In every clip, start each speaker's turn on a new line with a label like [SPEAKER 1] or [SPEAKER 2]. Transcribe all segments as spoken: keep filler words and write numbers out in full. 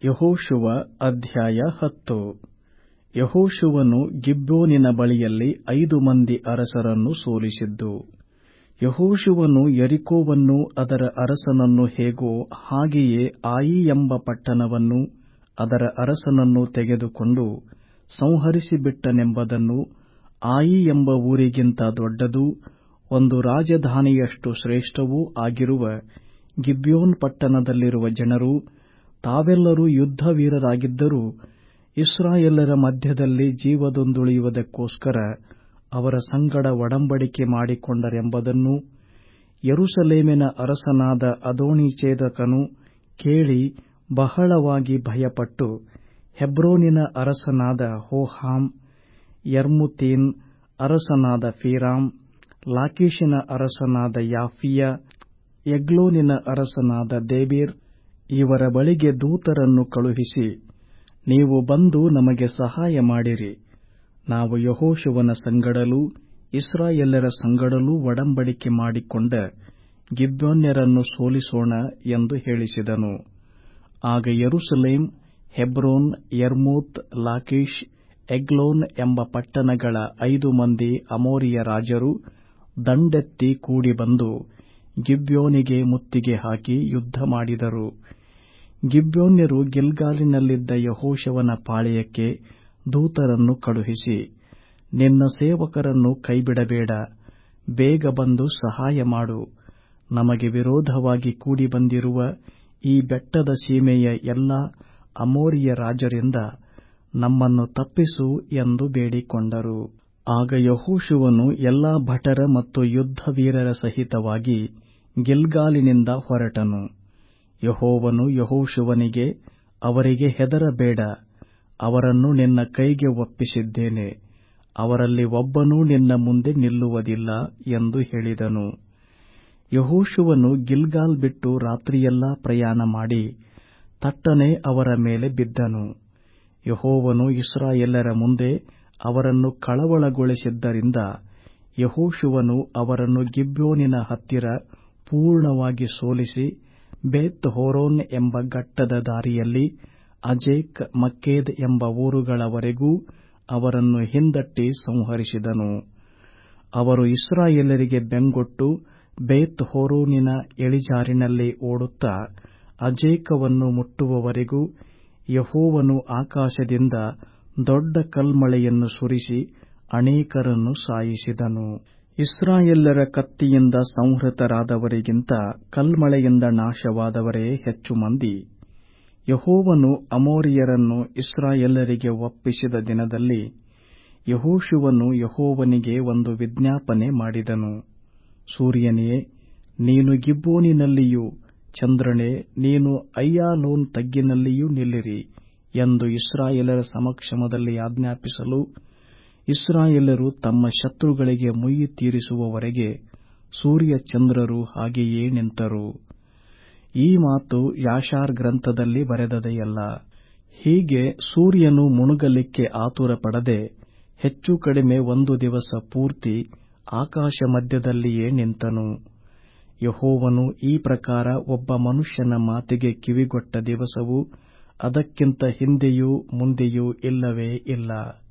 [SPEAKER 1] ಯೆಹೋಶುವ ಅಧ್ಯಾಯ ಹತ್ತು. ಯೆಹೋಶುವನು ಗಿಬ್ಯೋನಿನ ಬಳಿಯಲ್ಲಿ ಐದು ಮಂದಿ ಅರಸರನ್ನು ಸೋಲಿಸಿದ್ದು. ಯೆಹೋಶುವನು ಯೆರಿಕೋವನ್ನೂ ಅದರ ಅರಸನನ್ನು ಹೇಗೋ ಹಾಗೆಯೇ ಆಯಿ ಎಂಬ ಪಟ್ಟಣವನ್ನೂ ಅದರ ಅರಸನನ್ನೂ ತೆಗೆದುಕೊಂಡು ಸಂಹರಿಸಿಬಿಟ್ಟನೆಂಬುದನ್ನು, ಆಯಿ ಎಂಬ ಊರಿಗಿಂತ ದೊಡ್ಡದೂ ಒಂದು ರಾಜಧಾನಿಯಷ್ಟು ಶ್ರೇಷ್ಠವೂ ಆಗಿರುವ ಗಿಬ್ಯೋನ್ ಪಟ್ಟಣದಲ್ಲಿರುವ ಜನರು ತಾವೆಲ್ಲರೂ ಯುದ್ಧವೀರರಾಗಿದ್ದರೂ ಇಸ್ರಾಯೇಲರ ಮಧ್ಯದಲ್ಲಿ ಜೀವದಿಂದುಳಿಯುವುದಕ್ಕೋಸ್ಕರ ಅವರ ಸಂಗಡ ಒಡಂಬಡಿಕೆ ಮಾಡಿಕೊಂಡರೆಂಬುದನ್ನು ಯೆರೂಸಲೇಮಿನ ಅರಸನಾದ ಅದೋನೀಚೆದಕನು ಕೇಳಿ ಬಹಳವಾಗಿ ಭಯಪಟ್ಟು, ಹೆಬ್ರೋನಿನ ಅರಸನಾದ ಹೋಹಾಮ್, ಯರ್ಮೂತಿನ ಅರಸನಾದ ಫೀರಾಮ್, ಲಾಕೀಷಿನ ಅರಸನಾದ ಯಾಫೀಯ, ಎಗ್ಲೋನಿನ ಅರಸನಾದ ದೇಬೀರ್ ಇವರ ಬಳಿಗೆ ದೂತರನ್ನು ಕಳುಹಿಸಿ, ನೀವು ಬಂದು ನಮಗೆ ಸಹಾಯ ಮಾಡಿರಿ, ನಾವು ಯೆಹೋಶುವನ ಸಂಗಡಲೂ ಇಸ್ರಾಯೇಲರ ಸಂಗಡಲೂ ಒಡಂಬಡಿಕೆ ಮಾಡಿಕೊಂಡ ಗಿಬ್ಯೋನ್ಯರನ್ನು ಸೋಲಿಸೋಣ ಎಂದು ಹೇಳಿಸಿದನು. ಆಗ ಯೆರೂಸಲೇಮ್, ಹೆಬ್ರೋನ್, ಯರ್ಮೂತ್, ಲಾಕೀಷ್, ಎಗ್ಲೋನ್ ಎಂಬ ಪಟ್ಟಣಗಳ ಐದು ಮಂದಿ ಅಮೋರಿಯ ರಾಜರು ದಂಡೆತ್ತಿ ಕೂಡಿಬಂದು ಗಿಬ್ಯೋನಿಗೆ ಮುತ್ತಿಗೆ ಹಾಕಿ ಯುದ್ಧ ಮಾಡಿದರು. ಗಿಬ್ಯೋನ್ಯರು ಗಿಲ್ಗಾಲಿನಲ್ಲಿದ್ದ ಯೆಹೋಶುವನ ಪಾಳೆಯಕ್ಕೆ ದೂತರನ್ನು ಕಳುಹಿಸಿ, ನಿನ್ನ ಸೇವಕರನ್ನು ಕೈಬಿಡಬೇಡ, ಬೇಗ ಬಂದು ಸಹಾಯ ಮಾಡು, ನಮಗೆ ವಿರೋಧವಾಗಿ ಕೂಡಿಬಂದಿರುವ ಈ ಬೆಟ್ಟದ ಸೀಮೆಯ ಎಲ್ಲಾ ಅಮೋರಿಯ ರಾಜರಿಂದ ನಮ್ಮನ್ನು ತಪ್ಪಿಸು ಎಂದು ಬೇಡಿಕೊಂಡರು. ಆಗ ಯೆಹೋಶುವನು ಎಲ್ಲಾ ಭಟರ ಮತ್ತು ಯುದ್ಧವೀರರ ಸಹಿತವಾಗಿ ಗಿಲ್ಗಾಲಿನಿಂದ ಹೊರಟನು. ಯೆಹೋವನು ಯೆಹೋಶುವನಿಗೆ, ಅವರಿಗೆ ಹೆದರಬೇಡ, ಅವರನ್ನು ನಿನ್ನ ಕೈಗೆ ಒಪ್ಪಿಸಿದ್ದೇನೆ, ಅವರಲ್ಲಿ ಒಬ್ಬನೂ ನಿನ್ನ ಮುಂದೆ ನಿಲ್ಲುವುದಿಲ್ಲ ಎಂದು ಹೇಳಿದನು. ಯೆಹೋಶುವನು ಗಿಲ್ಗಾಲ್ ಬಿಟ್ಟು ರಾತ್ರಿಯೆಲ್ಲಾ ಪ್ರಯಾಣ ಮಾಡಿ ತಟ್ಟನೆ ಅವರ ಮೇಲೆ ಬಿದ್ದನು. ಯೆಹೋವನು ಇಸ್ರಾಯೇಲರ ಮುಂದೆ ಅವರನ್ನು ಕಳವಳಗೊಳಿಸಿದ್ದರಿಂದ ಯೆಹೋಶುವನು ಅವರನ್ನು ಗಿಬ್ಯೋನಿನ ಹತ್ತಿರ ಪೂರ್ಣವಾಗಿ ಸೋಲಿಸಿ, ಬೇತ್ ಹೋರೋನ್ ಎಂಬ ಘಟ್ಟದ ದಾರಿಯಲ್ಲಿ ಅಜೇಕ್, ಮಕ್ಕೇದ್ ಎಂಬ ಊರುಗಳವರೆಗೂ ಅವರನ್ನು ಹಿಂದಟ್ಟಿ ಸಂಹರಿಸಿದನು. ಅವರು ಇಸ್ರಾಯೇಲರಿಗೆ ಬೆಂಗೊಟ್ಟು ಬೇತ್ ಹೋರೋನಿನ ಇಳಿಜಾರಿನಲ್ಲಿ ಓಡುತ್ತಾ ಅಜೇಕವನ್ನು ಮುಟ್ಟುವವರೆಗೂ ಯೆಹೋವನು ಆಕಾಶದಿಂದ ದೊಡ್ಡ ಕಲ್ಮಳೆಯನ್ನು ಸುರಿಸಿ ಅನೇಕರನ್ನು ಸಾಯಿಸಿದನು. ಇಸ್ರಾಯೇಲ್ಯರ ಕತ್ತಿಯಿಂದ ಸಂಹೃತರಾದವರಿಗಿಂತ ಕಲ್ಮಳೆಯಿಂದ ನಾಶವಾದವರೇ ಹೆಚ್ಚು ಮಂದಿ. ಯೆಹೋವನು ಅಮೋರಿಯರನ್ನು ಇಸ್ರಾಯೇಲ್ಯರಿಗೆ ಒಪ್ಪಿಸಿದ ದಿನದಲ್ಲಿ ಯೆಹೋಶುವನು ಯೆಹೋವನಿಗೆ ಒಂದು ವಿಜ್ಞಾಪನೆ ಮಾಡಿದನು. ಸೂರ್ಯನೇ, ನೀನು ಗಿಬ್ಯೋನಿನಲ್ಲಿಯೂ, ಚಂದ್ರನೇ, ನೀನು ಅಯ್ಯಾಲೋನ್ ತಗ್ಗಿನಲ್ಲಿಯೂ ನಿಲ್ಲಿರಿ ಎಂದು ಇಸ್ರಾಯೇಲರ ಸಮಕ್ಷಮದಲ್ಲಿ ಆಜ್ಞಾಪಿಸಲು, ಇಸ್ರಾಯೇಲರು ತಮ್ಮ ಶತ್ರುಗಳಿಗೆ ಮುಯ್ಯಿ ತೀರಿಸುವವರೆಗೆ ಸೂರ್ಯ ಚಂದ್ರರು ಹಾಗೆಯೇ ನಿಂತರು. ಈ ಮಾತು ಯಾಷಾರ್ ಗ್ರಂಥದಲ್ಲಿ ಬರೆದದೆಯಲ್ಲ. ಹೀಗೆ ಸೂರ್ಯನು ಮುಣುಗಲಿಕ್ಕೆ ಆತುರಪಡದೆ ಹೆಚ್ಚು ಕಡಿಮೆ ಒಂದು ದಿವಸ ಪೂರ್ತಿ ಆಕಾಶ ಮಧ್ಯದಲ್ಲಿಯೇ ನಿಂತನು. ಯೆಹೋವನು ಈ ಪ್ರಕಾರ ಒಬ್ಬ ಮನುಷ್ಯನ ಮಾತಿಗೆ ಕಿವಿಗೊಟ್ಟ ದಿವಸವು ಅದಕ್ಕಿಂತ ಹಿಂದೆಯೂ ಮುಂದೆಯೂ ಇಲ್ಲವೇ ಇಲ್ಲ.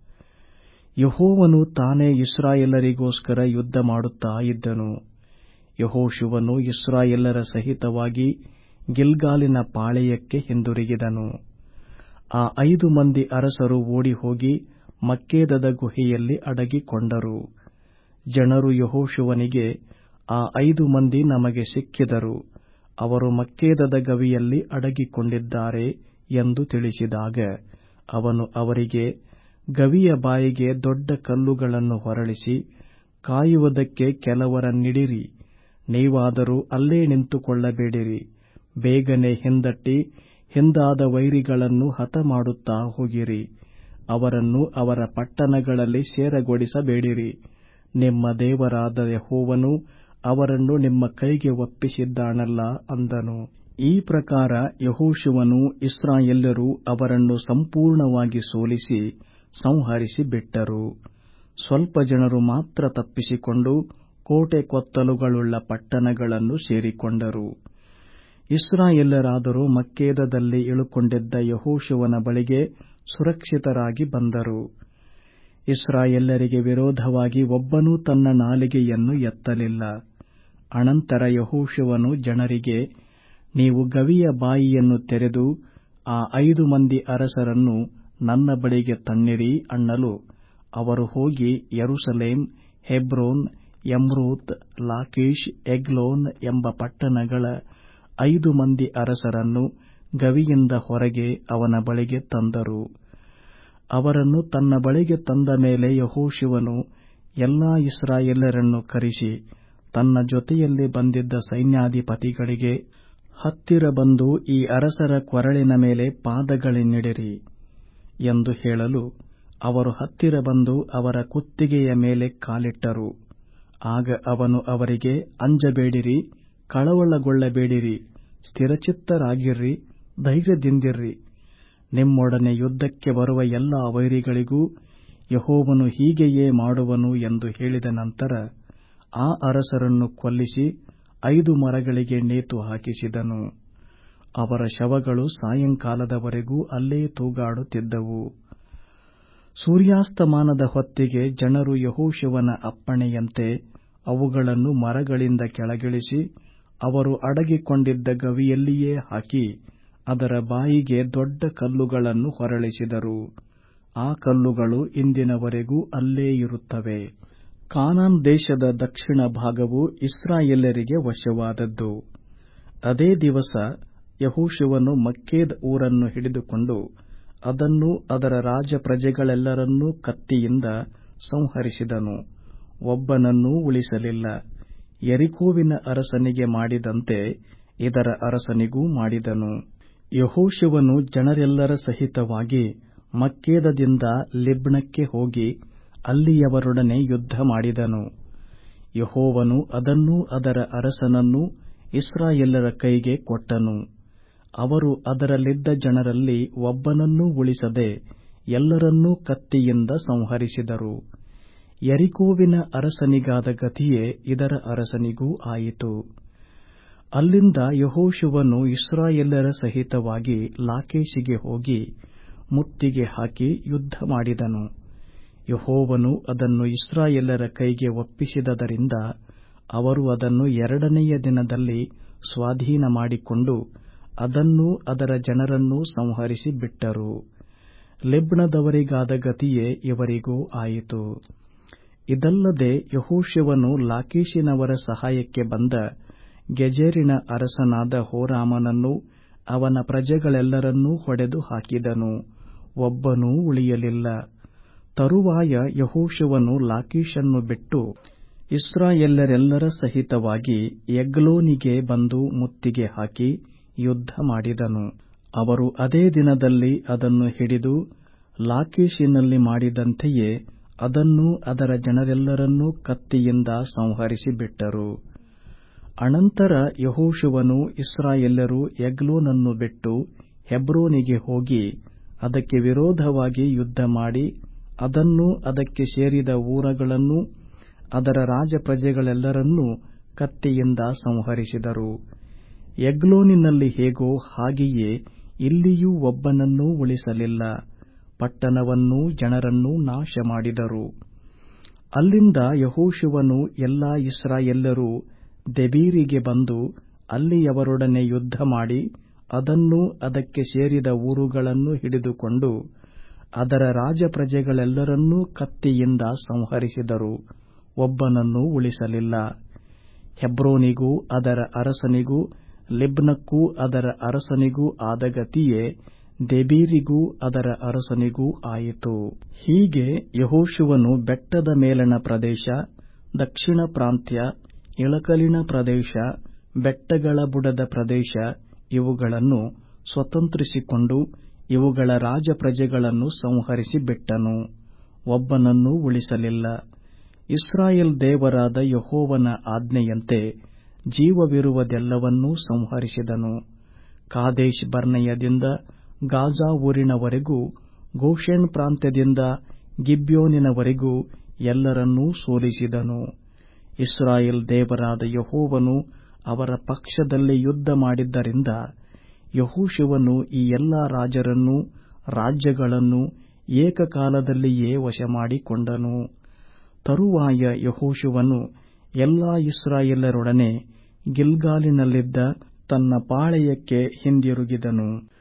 [SPEAKER 1] ಯೆಹೋವನು ತಾನೇ ಇಸ್ರಾಯೇಲರಿಗೋಸ್ಕರ ಯುದ್ಧ ಮಾಡುತ್ತಾ ಇದ್ದನು. ಯೆಹೋಶುವನು ಇಸ್ರಾಯೇಲರ ಸಹಿತವಾಗಿ ಗಿಲ್ಗಾಲಿನ ಪಾಳೆಯಕ್ಕೆ ಹಿಂದಿರುಗಿದನು. ಆ ಐದು ಮಂದಿ ಅರಸರು ಓಡಿಹೋಗಿ ಮಕ್ಕೇದದ ಗುಹೆಯಲ್ಲಿ ಅಡಗಿಕೊಂಡರು. ಜನರು ಯೆಹೋಶುವನಿಗೆ, ಆ ಐದು ಮಂದಿ ನಮಗೆ ಸಿಕ್ಕಿದರು, ಅವರು ಮಕ್ಕೇದದ ಗವಿಯಲ್ಲಿ ಅಡಗಿಕೊಂಡಿದ್ದಾರೆ ಎಂದು ತಿಳಿಸಿದಾಗ ಅವನು ಅವರಿಗೆ, ಗವಿಯ ಬಾಯಿಗೆ ದೊಡ್ಡ ಕಲ್ಲುಗಳನ್ನು ಹೊರಳಿಸಿ ಕಾಯುವುದಕ್ಕೆ ಕೆಲವರನ್ನಿಡಿರಿ, ನೀವಾದರೂ ಅಲ್ಲೇ ನಿಂತುಕೊಳ್ಳಬೇಡಿರಿ, ಬೇಗನೆ ಹಿಂದಟ್ಟಿ ಹಿಂದಾದ ವೈರಿಗಳನ್ನು ಹತಮಾಡುತ್ತಾ ಹೋಗಿರಿ, ಅವರನ್ನು ಅವರ ಪಟ್ಟಣಗಳಲ್ಲಿ ಸೇರಗೊಡಿಸಬೇಡಿರಿ, ನಿಮ್ಮ ದೇವರಾದ ಯೆಹೋವನು ಅವರನ್ನು ನಿಮ್ಮ ಕೈಗೆ ಒಪ್ಪಿಸಿದ್ದಾನಲ್ಲ ಅಂದನು. ಈ ಪ್ರಕಾರ ಯೆಹೋಶುವನೂ ಇಸ್ರಾಯೇಲ್ಯರೂ ಅವರನ್ನು ಸಂಪೂರ್ಣವಾಗಿ ಸೋಲಿಸಿ ಸಂಹರಿಸಿ ಬಿಟ್ಟರು. ಸ್ವಲ್ಪ ಜನರು ಮಾತ್ರ ತಪ್ಪಿಸಿಕೊಂಡು ಕೋಟೆ ಕೊತ್ತಲುಗಳುಳ್ಳ ಪಟ್ಟಣಗಳನ್ನು ಸೇರಿಕೊಂಡರು. ಇಸ್ರಾಯೇಲರಾದರೋ ಮಕ್ಕೇದದಲ್ಲಿ ಇಳುಕೊಂಡಿದ್ದ ಯೆಹೋಶುವನ ಬಳಿಗೆ ಸುರಕ್ಷಿತರಾಗಿ ಬಂದರು. ಇಸ್ರಾಯೇಲರಿಗೆ ವಿರೋಧವಾಗಿ ಒಬ್ಬನೂ ತನ್ನ ನಾಲಿಗೆಯನ್ನು ಎತ್ತಲಿಲ್ಲ. ಅನಂತರ ಯೆಹೋಶುವನು ಜನರಿಗೆ, ನೀವು ಗವಿಯ ಬಾಯಿಯನ್ನು ತೆರೆದು ಆ ಐದು ಮಂದಿ ಅರಸರನ್ನು ನನ್ನ ಬಳಿಗೆ ತನ್ನಿರಿ ಅನ್ನಲು, ಅವರು ಹೋಗಿ ಯೆರೂಸಲೇಮ್, ಹೆಬ್ರೋನ್, ಯಮ್ರೂತ್, ಲಾಕೀಷ್, ಎಗ್ಲೋನ್ ಎಂಬ ಪಟ್ಟಣಗಳ ಐದು ಮಂದಿ ಅರಸರನ್ನು ಗವಿಯಿಂದ ಹೊರಗೆ ಅವನ ಬಳಿಗೆ ತಂದರು. ಅವರನ್ನು ತನ್ನ ಬಳಿಗೆ ತಂದ ಮೇಲೆ ಯೆಹೋಶುವನು ಎಲ್ಲಾ ಇಸ್ರಾಯೇಲರನ್ನು ಕರೆಸಿ ತನ್ನ ಜೊತೆಯಲ್ಲಿ ಬಂದಿದ್ದ ಸೈನ್ಯಾಧಿಪತಿಗಳಿಗೆ, ಹತ್ತಿರ ಬಂದು ಈ ಅರಸರ ಕೊರಳಿನ ಮೇಲೆ ಪಾದಗಳನ್ನಿಡಿರಿ ಎಂದು ಹೇಳಲು, ಅವರು ಹತ್ತಿರ ಬಂದು ಅವರ ಕುತ್ತಿಗೆಯ ಮೇಲೆ ಕಾಲಿಟ್ಟರು. ಆಗ ಅವನು ಅವರಿಗೆ, ಅಂಜಬೇಡಿರಿ, ಕಳವಳಗೊಳ್ಳಬೇಡಿರಿ, ಸ್ಥಿರಚಿತ್ತರಾಗಿರ್ರಿ, ಧೈರ್ಯದಿಂದಿರ್ರಿ. ನಿಮ್ಮೊಡನೆ ಯುದ್ಧಕ್ಕೆ ಬರುವ ಎಲ್ಲಾ ವೈರಿಗಳಿಗೂ ಯೆಹೋವನು ಹೀಗೆಯೇ ಮಾಡುವನು ಎಂದು ಹೇಳಿದ ನಂತರ ಆ ಅರಸರನ್ನು ಕೊಲ್ಲಿಸಿ ಐದು ಮರಗಳಿಗೆ ನೇತು ಹಾಕಿಸಿದನು. ಅವರ ಶವಗಳು ಸಾಯಂಕಾಲದವರೆಗೂ ಅಲ್ಲೇ ತೂಗಾಡುತ್ತಿದ್ದವು. ಸೂರ್ಯಾಸ್ತಮಾನದ ಹೊತ್ತಿಗೆ ಜನರು ಯೆಹೋಶುವನ ಅಪ್ಪಣೆಯಂತೆ ಅವುಗಳನ್ನು ಮರಗಳಿಂದ ಕೆಳಗಿಳಿಸಿ ಅವರು ಅಡಗಿಕೊಂಡಿದ್ದ ಗವಿಯಲ್ಲಿಯೇ ಹಾಕಿ ಅದರ ಬಾಯಿಗೆ ದೊಡ್ಡ ಕಲ್ಲುಗಳನ್ನು ಹೊರಳಿಸಿದರು. ಆ ಕಲ್ಲುಗಳು ಇಂದಿನವರೆಗೂ ಅಲ್ಲೇ ಇರುತ್ತವೆ. ಕಾನಾನ್ ದೇಶದ ದಕ್ಷಿಣ ಭಾಗವು ಇಸ್ರಾಯೇಲರಿಗೆ ವಶವಾದದ್ದು. ಅದೇ ದಿವಸ ಯೆಹೋಶುವನು ಮಕ್ಕೇದ್ ಊರನ್ನು ಹಿಡಿದುಕೊಂಡು ಅದನ್ನೂ ಅದರ ರಾಜ ಪ್ರಜೆಗಳೆಲ್ಲರನ್ನೂ ಕತ್ತಿಯಿಂದ ಸಂಹರಿಸಿದನು. ಒಬ್ಬನನ್ನೂ ಉಳಿಸಲಿಲ್ಲ. ಯೆರಿಕೋವಿನ ಅರಸನಿಗೆ ಮಾಡಿದಂತೆ ಇದರ ಅರಸನಿಗೂ ಮಾಡಿದನು. ಯೆಹೋಶುವನು ಜನರೆಲ್ಲರ ಸಹಿತವಾಗಿ ಮಕ್ಕೇದದಿಂದ ಲಿಬ್ನಕ್ಕೆ ಹೋಗಿ ಅಲ್ಲಿಯವರೊಡನೆ ಯುದ್ಧ ಮಾಡಿದನು. ಯೆಹೋವನು ಅದನ್ನೂ ಅದರ ಅರಸನನ್ನೂ ಇಸ್ರಾಯೇಲರ ಕೈಗೆ ಕೊಟ್ಟನು. ಅವರು ಅದರಲ್ಲಿದ್ದ ಜನರಲ್ಲಿ ಒಬ್ಬನನ್ನೂ ಉಳಿಸದೆ ಎಲ್ಲರನ್ನೂ ಕತ್ತಿಯಿಂದ ಸಂಹರಿಸಿದರು. ಯೆರಿಕೋವಿನ ಅರಸನಿಗಾದ ಗತಿಯೇ ಇದರ ಅರಸನಿಗೂ ಆಯಿತು. ಅಲ್ಲಿಂದ ಯೆಹೋಶುವನು ಇಸ್ರಾಯೇಲರ ಸಹಿತವಾಗಿ ಲಾಕೀಷಿಗೆ ಹೋಗಿ ಮುತ್ತಿಗೆ ಹಾಕಿ ಯುದ್ಧ ಮಾಡಿದನು. ಯೆಹೋವನು ಅದನ್ನು ಇಸ್ರಾಯೇಲರ ಕೈಗೆ ಒಪ್ಪಿಸಿದ್ದರಿಂದ ಅವರು ಅದನ್ನು ಎರಡನೆಯ ದಿನದಲ್ಲಿ ಸ್ವಾಧೀನ ಮಾಡಿಕೊಂಡು ಅದನ್ನೂ ಅದರ ಜನರನ್ನೂ ಸಂಹರಿಸಿ ಬಿಟ್ಟರು. ಲಿಬ್ನದವರಿಗಾದ ಗತಿಯೇ ಇವರಿಗೂ ಆಯಿತು. ಇದಲ್ಲದೆ ಯೆಹೋಶುವನು ಲಾಕೀಷಿನವರ ಸಹಾಯಕ್ಕೆ ಬಂದ ಗೆಜೆರಿನ ಅರಸನಾದ ಹೋರಾಮನನ್ನೂ ಅವನ ಪ್ರಜೆಗಳೆಲ್ಲರನ್ನೂ ಹೊಡೆದು ಹಾಕಿದನು. ಒಬ್ಬನೂ ಉಳಿಯಲಿಲ್ಲ. ತರುವಾಯ ಯೆಹೋಶುವನು ಲಾಕೀಷನ್ನು ಬಿಟ್ಟು ಇಸ್ರಾಯೇಲರೆಲ್ಲರ ಸಹಿತವಾಗಿ ಎಗ್ಲೋನಿಗೆ ಬಂದು ಮುತ್ತಿಗೆ ಹಾಕಿ ಯುದ್ಧ ಮಾಡಿದನು. ಅವರು ಅದೇ ದಿನದಲ್ಲಿ ಅದನ್ನು ಹಿಡಿದು ಲಾಕೀಷಿನಲ್ಲಿ ಮಾಡಿದಂತೆಯೇ ಅದನ್ನೂ ಅದರ ಜನರೆಲ್ಲರನ್ನೂ ಕತ್ತಿಯಿಂದ ಸಂಹರಿಸಿ ಬಿಟ್ಟರು. ಅನಂತರ ಯೆಹೋಶುವನು ಇಸ್ರಾಯೇಲ್ಯರು ಎಗ್ಲೋನನ್ನು ಬಿಟ್ಟು ಹೆಬ್ರೋನಿಗೆ ಹೋಗಿ ಅದಕ್ಕೆ ವಿರೋಧವಾಗಿ ಯುದ್ಧ ಮಾಡಿ ಅದನ್ನೂ ಅದಕ್ಕೆ ಸೇರಿದ ಊರುಗಳನ್ನೂ ಅದರ ರಾಜಪ್ರಜೆಗಳೆಲ್ಲರನ್ನೂ ಕತ್ತಿಯಿಂದ ಸಂಹರಿಸಿದರು. ಎಗ್ಲೋನಿನಲ್ಲಿ ಹೇಗೋ ಹಾಗೆಯೇ ಇಲ್ಲಿಯೂ ಒಬ್ಬನನ್ನೂ ಉಳಿಸಲಿಲ್ಲ. ಪಟ್ಟಣವನ್ನೂ ಜನರನ್ನೂ ನಾಶ ಮಾಡಿದರು. ಅಲ್ಲಿಂದ ಯೆಹೋಶುವನು ಎಲ್ಲಾ ಇಸ್ರಾಯೇಲ್ಯರೂ ದೆಬೀರಿಗೆ ಬಂದು ಅಲ್ಲಿಯವರೊಡನೆ ಯುದ್ಧ ಮಾಡಿ ಅದನ್ನೂ ಅದಕ್ಕೆ ಸೇರಿದ ಊರುಗಳನ್ನು ಹಿಡಿದುಕೊಂಡು ಅದರ ರಾಜಪ್ರಜೆಗಳೆಲ್ಲರನ್ನೂ ಕತ್ತಿಯಿಂದ ಸಂಹರಿಸಿದರು. ಒಬ್ಬನನ್ನೂ ಉಳಿಸಲಿಲ್ಲ. ಹೆಬ್ರೋನಿಗೂ ಅದರ ಅರಸನಿಗೂ ಲಿಬ್ನಕ್ಕೂ ಅದರ ಅರಸನಿಗೂ ಆದ ಗತಿಯೇ ದೆಬೀರಿಗೂ ಅದರ ಅರಸನಿಗೂ ಆಯಿತು. ಹೀಗೆ ಯೆಹೋಶುವನು ಬೆಟ್ಟದ ಮೇಲಣ ಪ್ರದೇಶ, ದಕ್ಷಿಣ ಪ್ರಾಂತ್ಯ, ಇಳಕಲಿನ ಪ್ರದೇಶ, ಬೆಟ್ಟಗಳ ಬುಡದ ಪ್ರದೇಶ ಇವುಗಳನ್ನು ಸ್ವತಂತ್ರಿಸಿಕೊಂಡು ಇವುಗಳ ರಾಜಪ್ರಜೆಗಳನ್ನು ಸಂಹರಿಸಿ ಬಿಟ್ಟನು. ಒಬ್ಬನನ್ನೂ ಉಳಿಸಲಿಲ್ಲ. ಇಸ್ರಾಯೇಲ್ ದೇವರಾದ ಯೆಹೋವನ ಆಜ್ಞೆಯಂತೆ ಜೀವವಿರುವುದೆಲ್ಲವನ್ನೂ ಸಂಹರಿಸಿದನು. ಕಾದೇಶ್ ಬರ್ನೇಯದಿಂದ ಗಾಜಾ ಊರಿನವರೆಗೂ ಗೋಷೆನ್ ಪ್ರಾಂತ್ಯದಿಂದ ಗಿಬ್ಯೋನಿನವರೆಗೂ ಎಲ್ಲರನ್ನೂ ಸೋಲಿಸಿದನು. ಇಸ್ರಾಯೇಲ್ ದೇವರಾದ ಯೆಹೋವನು ಅವರ ಪಕ್ಷದಲ್ಲಿ ಯುದ್ಧ ಮಾಡಿದ್ದರಿಂದ ಯೆಹೋಶುವನು ಈ ಎಲ್ಲಾ ರಾಜರನ್ನೂ ರಾಜ್ಯಗಳನ್ನೂ ಏಕಕಾಲದಲ್ಲಿಯೇ ವಶಮಾಡಿಕೊಂಡನು. ತರುವಾಯ ಯೆಹೋಶುವನು ಎಲ್ಲಾ ಇಸ್ರಾಯೇಲರೊಡನೆ ಗಿಲ್ಗಾಲಿನಲ್ಲಿದ್ದ ತನ್ನ ಪಾಳೆಯಕ್ಕೆ ಹಿಂದಿರುಗಿದನು.